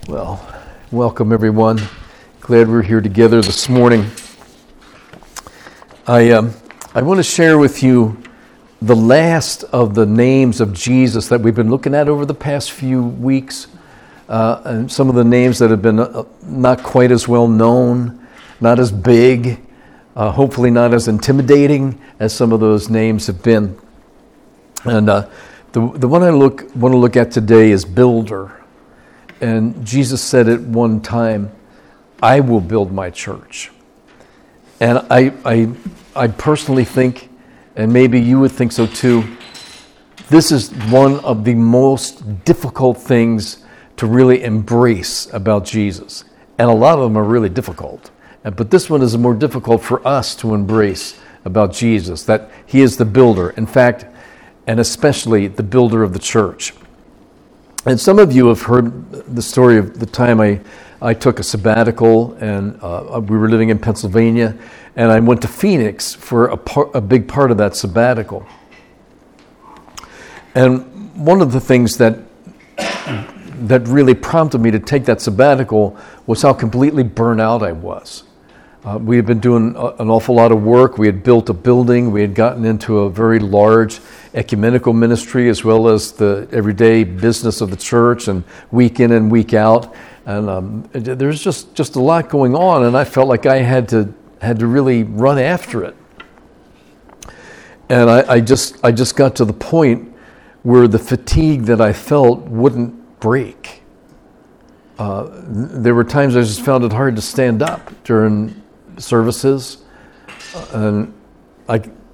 Well, welcome everyone. Glad we're here together this morning. I want to share with you the last of the names of Jesus that we've been looking at over the past few weeks, and some of the names that have been not quite as well known, not as big, hopefully not as intimidating as some of those names have been. And the one I want to look at today is Builder. And Jesus said at one time, "I will build my church." And I personally think, and maybe you would think so too, this is one of the most difficult things to really embrace about Jesus. And a lot of them are really difficult. But this one is more difficult for us to embrace about Jesus, that he is the builder. In fact, and especially the builder of the church. And some of you have heard the story of the time I took a sabbatical, and we were living in Pennsylvania, and I went to Phoenix for a big part of that sabbatical. And one of the things that really prompted me to take that sabbatical was how completely burnt out I was. We had been doing an awful lot of work. We had built a building. We had gotten into a very large ecumenical ministry as well as the everyday business of the church, and week in and week out. And there's just a lot going on, and I felt like I had to really run after it. And I just got to the point where the fatigue that I felt wouldn't break. There were times I just found it hard to stand up during services, and I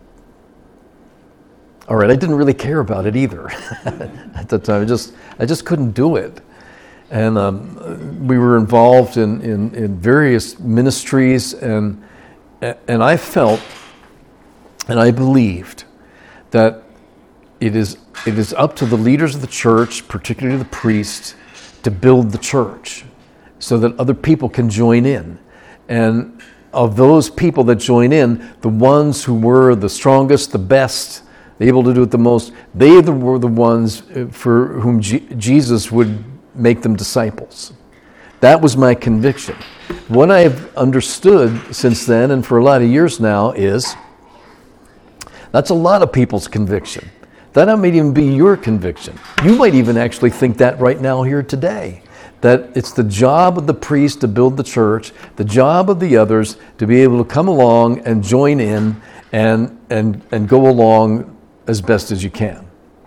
didn't really care about it either at the time. I just couldn't do it, and we were involved in various ministries, and I felt, and I believed that it is up to the leaders of the church, particularly the priest, to build the church so that other people can join in. And of those people that join in, the ones who were the strongest, the best, able to do it the most, they were the ones for whom Jesus would make them disciples. That was my conviction. What I've understood since then, and for a lot of years now, is that's a lot of people's conviction. That might even be your conviction. You might even actually think that right now here today. That it's the job of the priest to build the church, the job of the others to be able to come along and join in and go along as best as you can.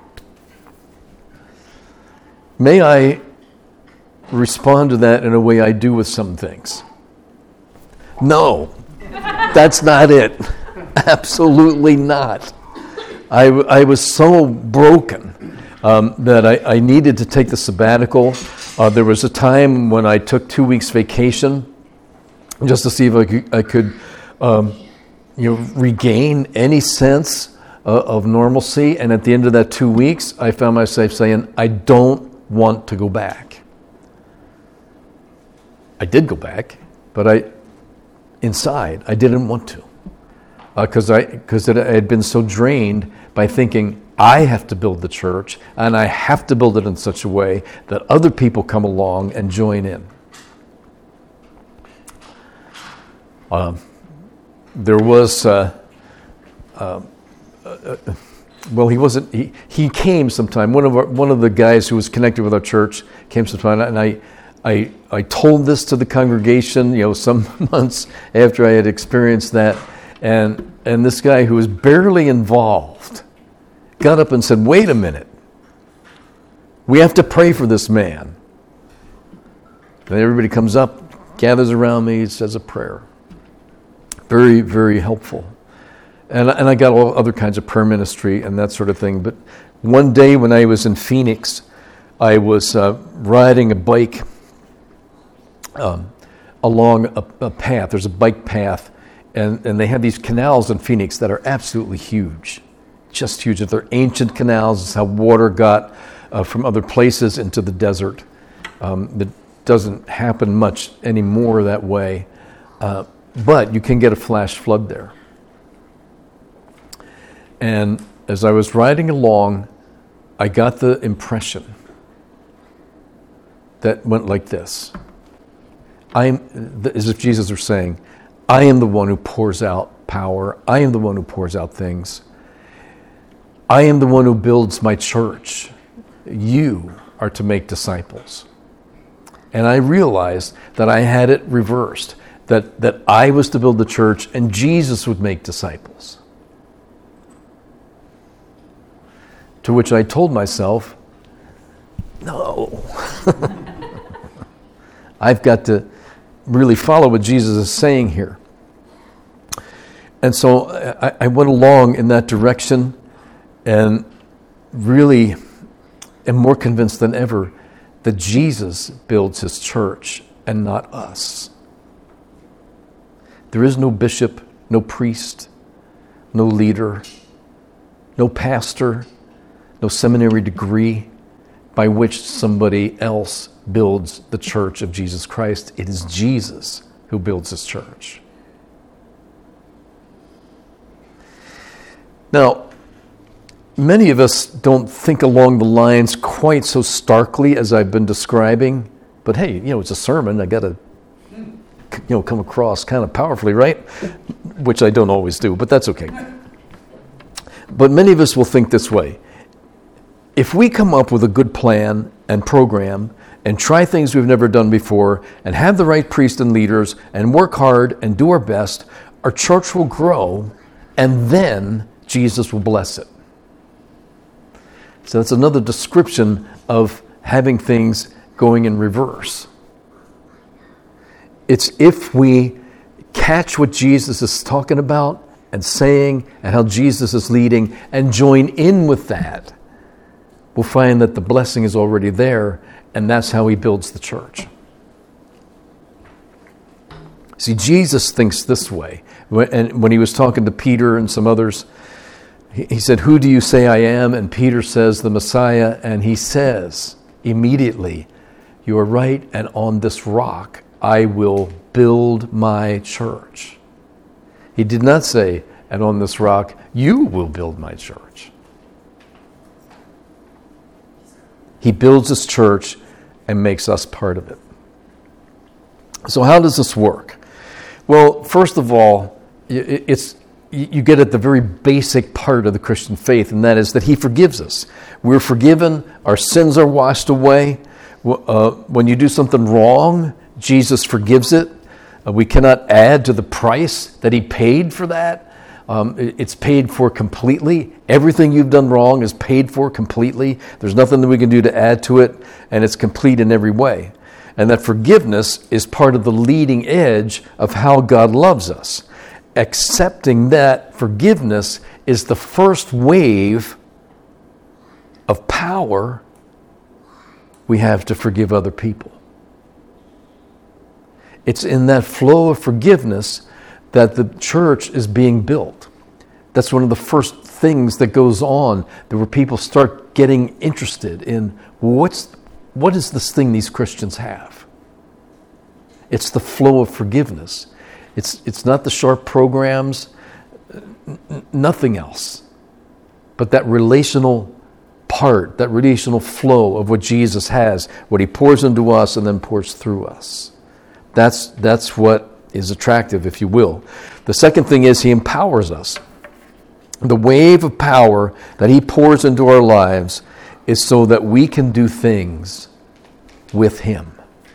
May I respond to that in a way I do with some things? No, that's not it. Absolutely not. I was so broken that I needed to take the sabbatical. There was a time when I took 2 weeks vacation just to see if I could regain any sense of normalcy. And at the end of that 2 weeks, I found myself saying, I don't want to go back. I did go back, but inside, I didn't want to. Because I had been so drained by thinking, I have to build the church, and I have to build it in such a way that other people come along and join in. There was, he wasn't. He came sometime. One of the guys who was connected with our church came sometime, and I told this to the congregation, some months after I had experienced that, and this guy who was barely involved got up and said, "Wait a minute. We have to pray for this man." And everybody comes up, gathers around me, says a prayer. Very, very helpful. And I got all other kinds of prayer ministry and that sort of thing. But one day when I was in Phoenix, I was riding a bike along a path. There's a bike path, and they have these canals in Phoenix that are absolutely huge. Just huge. They're ancient canals. It's how water got from other places into the desert. It doesn't happen much anymore that way, but you can get a flash flood there. And as I was riding along, I got the impression that went like this. As if Jesus was saying, I am the one who pours out power. I am the one who pours out things. I am the one who builds my church. You are to make disciples. And I realized that I had it reversed, that I was to build the church and Jesus would make disciples. To which I told myself, no. I've got to really follow what Jesus is saying here. And so I went along in that direction and really am more convinced than ever that Jesus builds his church and not us. There is no bishop, no priest, no leader, no pastor, no seminary degree by which somebody else builds the church of Jesus Christ. It is Jesus who builds his church. Now, many of us don't think along the lines quite so starkly as I've been describing, but hey, it's a sermon. I got to, come across kind of powerfully, right? Which I don't always do, but that's okay. But many of us will think this way. If we come up with a good plan and program and try things we've never done before and have the right priests and leaders and work hard and do our best, our church will grow and then Jesus will bless it. So that's another description of having things going in reverse. It's if we catch what Jesus is talking about and saying and how Jesus is leading and join in with that, we'll find that the blessing is already there, and that's how he builds the church. See, Jesus thinks this way. When he was talking to Peter and some others, he said, "Who do you say I am?" And Peter says, "The Messiah." And he says immediately, "You are right, and on this rock I will build my church." He did not say, "And on this rock you will build my church." He builds his church and makes us part of it. So how does this work? Well, first of all, you get at the very basic part of the Christian faith, and that is that he forgives us. We're forgiven. Our sins are washed away. When you do something wrong, Jesus forgives it. We cannot add to the price that he paid for that. It's paid for completely. Everything you've done wrong is paid for completely. There's nothing that we can do to add to it, and it's complete in every way. And that forgiveness is part of the leading edge of how God loves us. Accepting that forgiveness is the first wave of power we have to forgive other people. It's in that flow of forgiveness that the church is being built. That's one of the first things that goes on, where people start getting interested in what is this thing these Christians have? It's the flow of forgiveness. It's not the sharp programs, nothing else, but that relational part, that relational flow of what Jesus has, what he pours into us and then pours through us. That's what is attractive, if you will. The second thing is he empowers us. The wave of power that he pours into our lives is so that we can do things with him.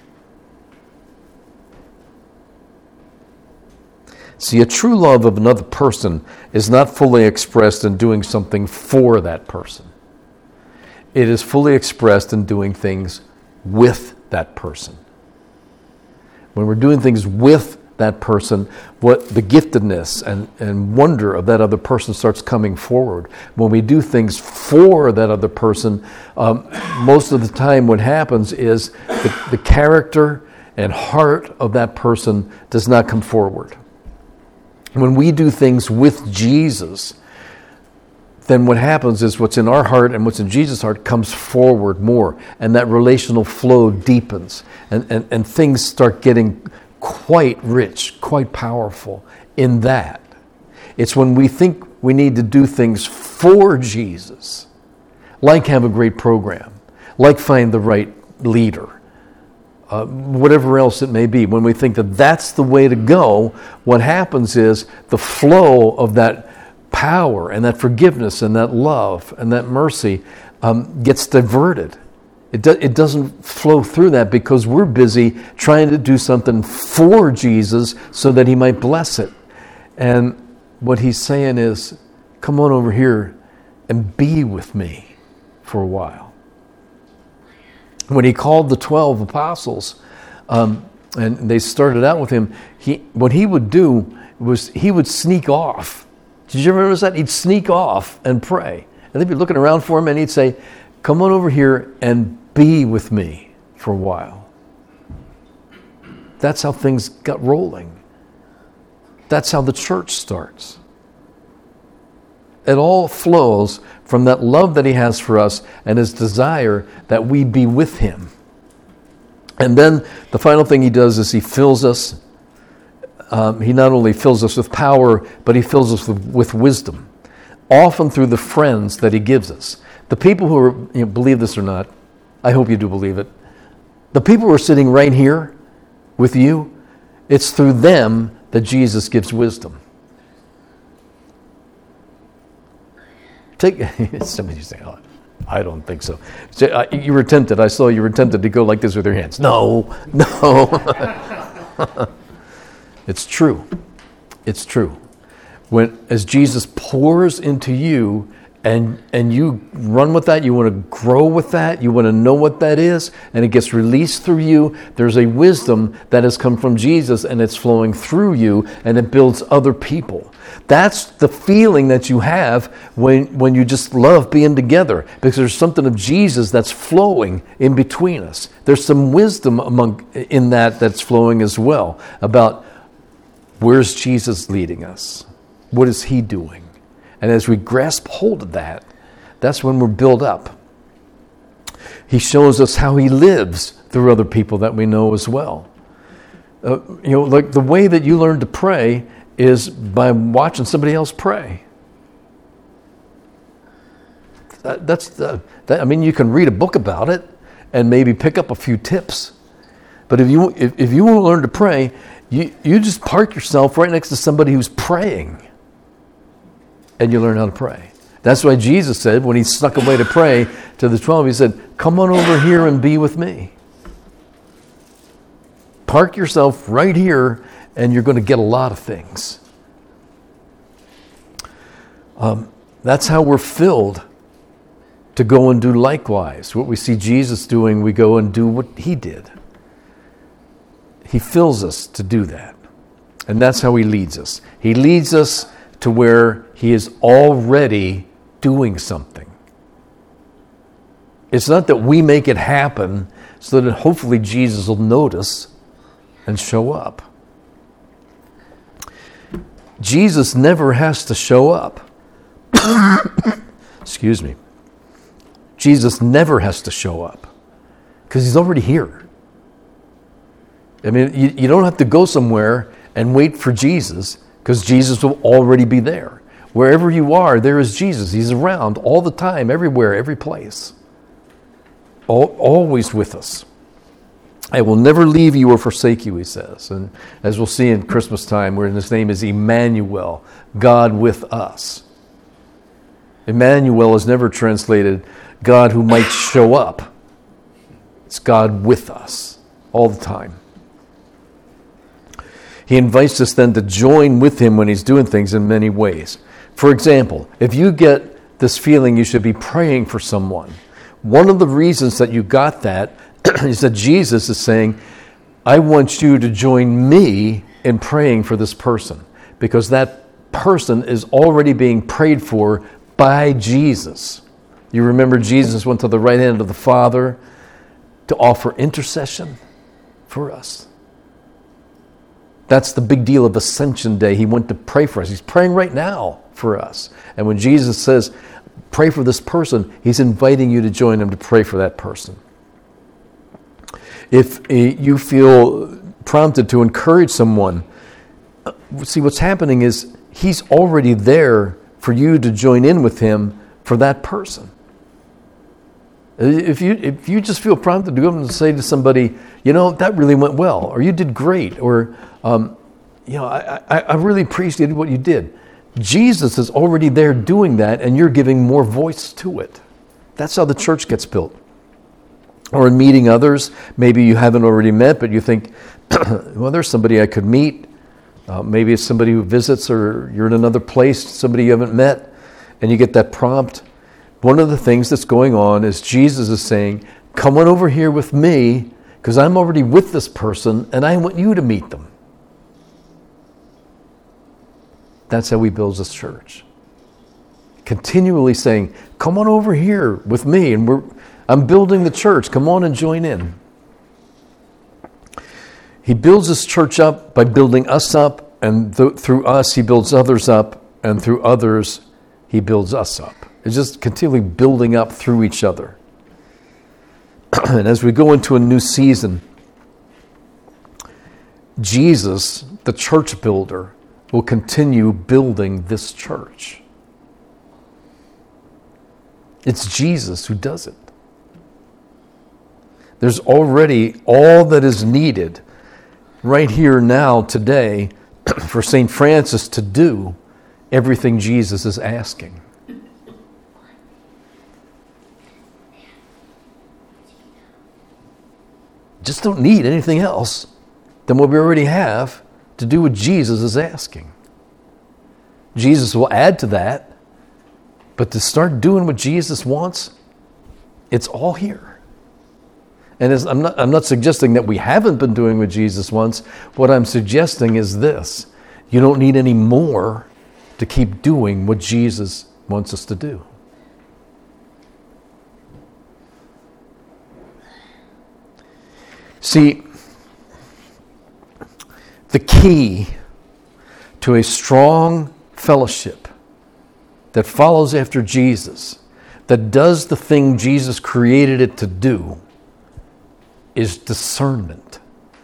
See, a true love of another person is not fully expressed in doing something for that person. It is fully expressed in doing things with that person. When we're doing things with that person, what the giftedness and wonder of that other person starts coming forward. When we do things for that other person, most of the time what happens is the character and heart of that person does not come forward. When we do things with Jesus, then what happens is what's in our heart and what's in Jesus' heart comes forward more, and that relational flow deepens, and things start getting quite rich, quite powerful in that. It's when we think we need to do things for Jesus, like have a great program, like find the right leader, whatever else it may be. When we think that that's the way to go, what happens is the flow of that power and that forgiveness and that love and that mercy gets diverted. It doesn't flow through that because we're busy trying to do something for Jesus so that he might bless it. And what he's saying is, come on over here and be with me for a while. When he called the 12 apostles, and they started out with him, what he would do was he would sneak off. Did you ever notice that? He'd sneak off and pray. And they'd be looking around for him and he'd say, come on over here and be with me for a while. That's how things got rolling. That's how the church starts. It all flows from that love that he has for us and his desire that we be with him. And then the final thing he does is he fills us. He not only fills us with power, but he fills us with wisdom, often through the friends that he gives us. The people who are, believe this or not, I hope you do believe it. The people who are sitting right here with you, it's through them that Jesus gives wisdom. Somebody say, oh, I don't think so. You were tempted. I saw you were tempted to go like this with your hands. No. It's true. It's true. As Jesus pours into you, and you run with that, you want to grow with that, you want to know what that is, and it gets released through you, there's a wisdom that has come from Jesus, and it's flowing through you, and it builds other people. That's the feeling that you have when you just love being together, because there's something of Jesus that's flowing in between us. There's some wisdom in that's flowing as well, about where's Jesus leading us? What is he doing? And as we grasp hold of that, that's when we're built up. He shows us how he lives through other people that we know as well. Like the way that you learn to pray is by watching somebody else pray. You can read a book about it and maybe pick up a few tips. But if you want to learn to pray, you just park yourself right next to somebody who's praying. And you learn how to pray. That's why Jesus said, when he snuck away to pray to the 12, he said, come on over here and be with me. Park yourself right here and you're going to get a lot of things. That's how we're filled to go and do likewise. What we see Jesus doing, we go and do what he did. He fills us to do that. And that's how he leads us. He leads us to where he is already doing something. It's not that we make it happen so that hopefully Jesus will notice and show up. Jesus never has to show up. Excuse me. Jesus never has to show up because he's already here. I mean, you don't have to go somewhere and wait for Jesus, because Jesus will already be there. Wherever you are, there is Jesus. He's around all the time, everywhere, every place. Always with us. I will never leave you or forsake you, he says. And as we'll see in Christmas time, where his name is Emmanuel, God with us. Emmanuel is never translated God who might show up. It's God with us all the time. He invites us then to join with him when he's doing things in many ways. For example, if you get this feeling you should be praying for someone, one of the reasons that you got that is that Jesus is saying, I want you to join me in praying for this person, because that person is already being prayed for by Jesus. You remember Jesus went to the right hand of the Father to offer intercession for us. That's the big deal of Ascension Day. He went to pray for us. He's praying right now for us. And when Jesus says, pray for this person, he's inviting you to join him to pray for that person. If you feel prompted to encourage someone, see, what's happening is he's already there for you to join in with him for that person. If you just feel prompted to go and say to somebody, that really went well, or you did great, or I really appreciated what you did. Jesus is already there doing that, and you're giving more voice to it. That's how the church gets built. Or in meeting others, maybe you haven't already met, but you think, well, there's somebody I could meet. Maybe it's somebody who visits, or you're in another place, somebody you haven't met, and you get that prompt. One of the things that's going on is Jesus is saying, come on over here with me, because I'm already with this person, and I want you to meet them. That's how he builds this church. Continually saying, come on over here with me, and I'm building the church. Come on and join in. He builds his church up by building us up, and through us he builds others up, and through others he builds us up. It's just continually building up through each other. And as we go into a new season, Jesus, the church builder, will continue building this church. It's Jesus who does it. There's already all that is needed right here now today for St. Francis to do everything Jesus is asking. Just don't need anything else than what we already have to do what Jesus is asking. Jesus will add to that, but to start doing what Jesus wants, it's all here. And I'm not suggesting that we haven't been doing what Jesus wants. What I'm suggesting is this: you don't need any more to keep doing what Jesus wants us to do. See, the key to a strong fellowship that follows after Jesus, that does the thing Jesus created it to do, is discernment.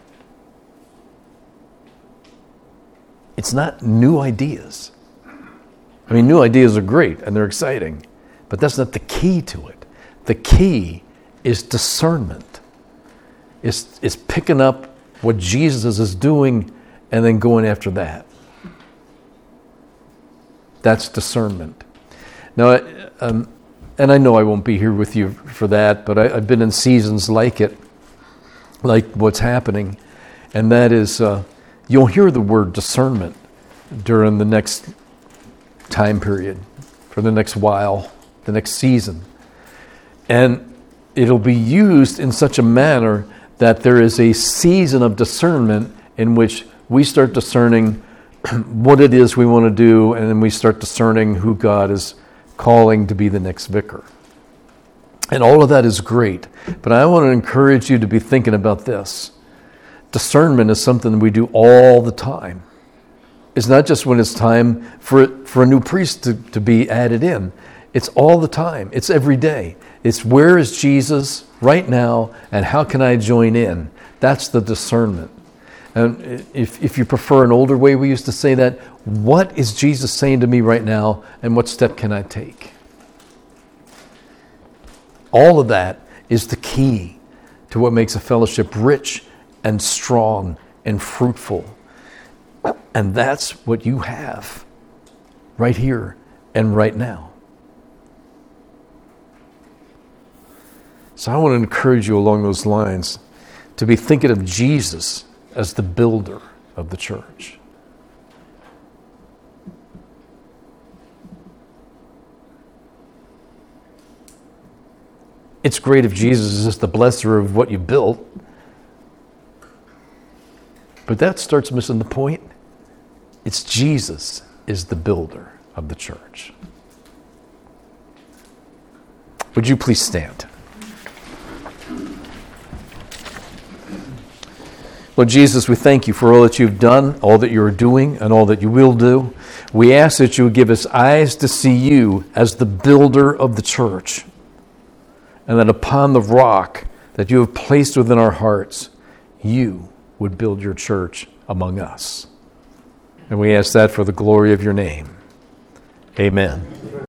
It's not new ideas. I mean, new ideas are great and they're exciting, but that's not the key to it. The key is discernment. It's picking up what Jesus is doing and then going after that. That's discernment. Now, and I know I won't be here with you for that, but I've been in seasons like it, like what's happening, and that is you'll hear the word discernment during the next time period, for the next while, the next season. And it'll be used in such a manner that there is a season of discernment in which we start discerning what it is we want to do, and then we start discerning who God is calling to be the next vicar. And all of that is great, but I want to encourage you to be thinking about this. Discernment is something we do all the time. It's not just when it's time for a new priest to be added in. It's all the time. It's every day. It's where is Jesus right now, and how can I join in? That's the discernment. And if you prefer an older way, we used to say that, what is Jesus saying to me right now, and what step can I take? All of that is the key to what makes a fellowship rich and strong and fruitful. And that's what you have right here and right now. So I want to encourage you along those lines to be thinking of Jesus as the builder of the church. It's great if Jesus is just the blesser of what you built, but that starts missing the point. It's Jesus is the builder of the church. Would you please stand? Lord Jesus, we thank you for all that you've done, all that you are doing, and all that you will do. We ask that you would give us eyes to see you as the builder of the church, and that upon the rock that you have placed within our hearts, you would build your church among us. And we ask that for the glory of your name. Amen.